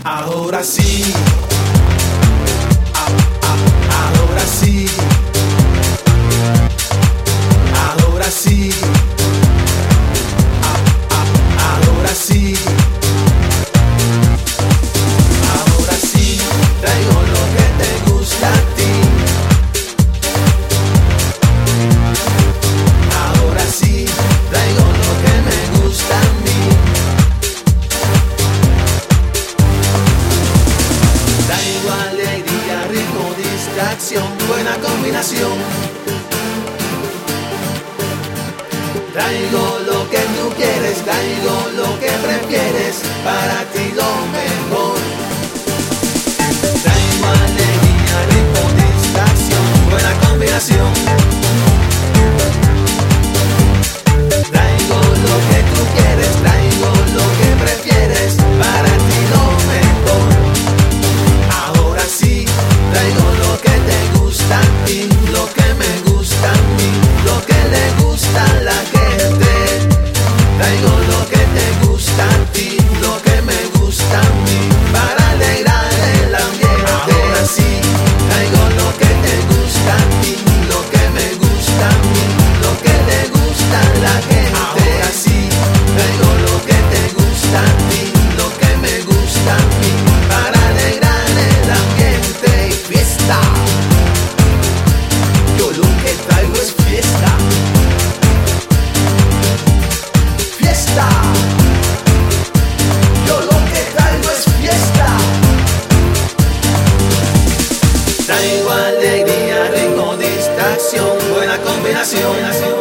Ahora sí, ahora sí, ahora sí, ahora sí, ahora sí, traigo lo que te gusta a ti. Ahora sí, traigo lo que me gusta a mí. Traigo alegría, ritmo, distracción, buena combinación. Traigo lo que tú quieres, traigo lo que prefieres, para ti lo mejor. Traigo alegría, ritmo, distracción, buena combinación. Traigo lo que tú quieres, traigo lo que prefieres, para ti lo mejor. Ahora sí, traigo lo que te gusta a ti, lo que me gusta a mí, lo que le gusta a la gente. Traigo lo que te gusta a ti, lo que me gusta a mí, para alegrar el ambiente. Ahora sí, traigo lo que te gusta a ti, lo que me gusta a mí, lo que le gusta a la gente. Ahora sí, traigo lo que te gusta a ti, lo que me gusta a mí, para alegrar el ambiente y fiesta. Yo lo que traigo es fiesta. Fiesta. Yo lo que traigo es fiesta. Traigo alegría, ritmo, distracción, buena combinación.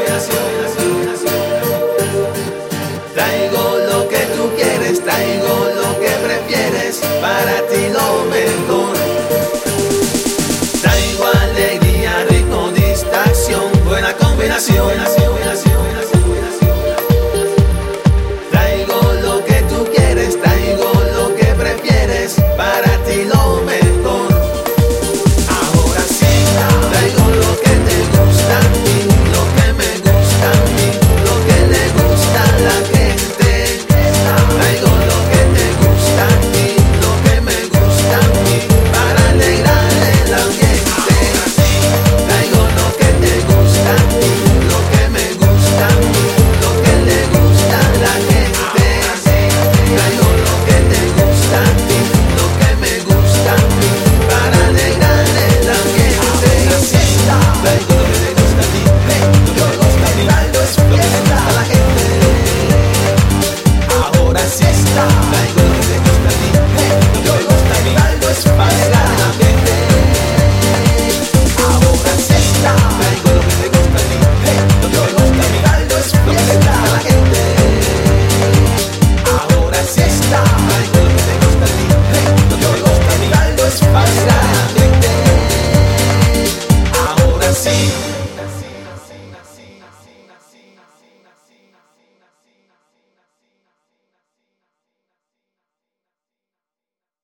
Traigo lo que tú quieres, traigo lo que prefieres, para ti lo mejor. Traigo alegría, ritmo, distracción, buena combinación.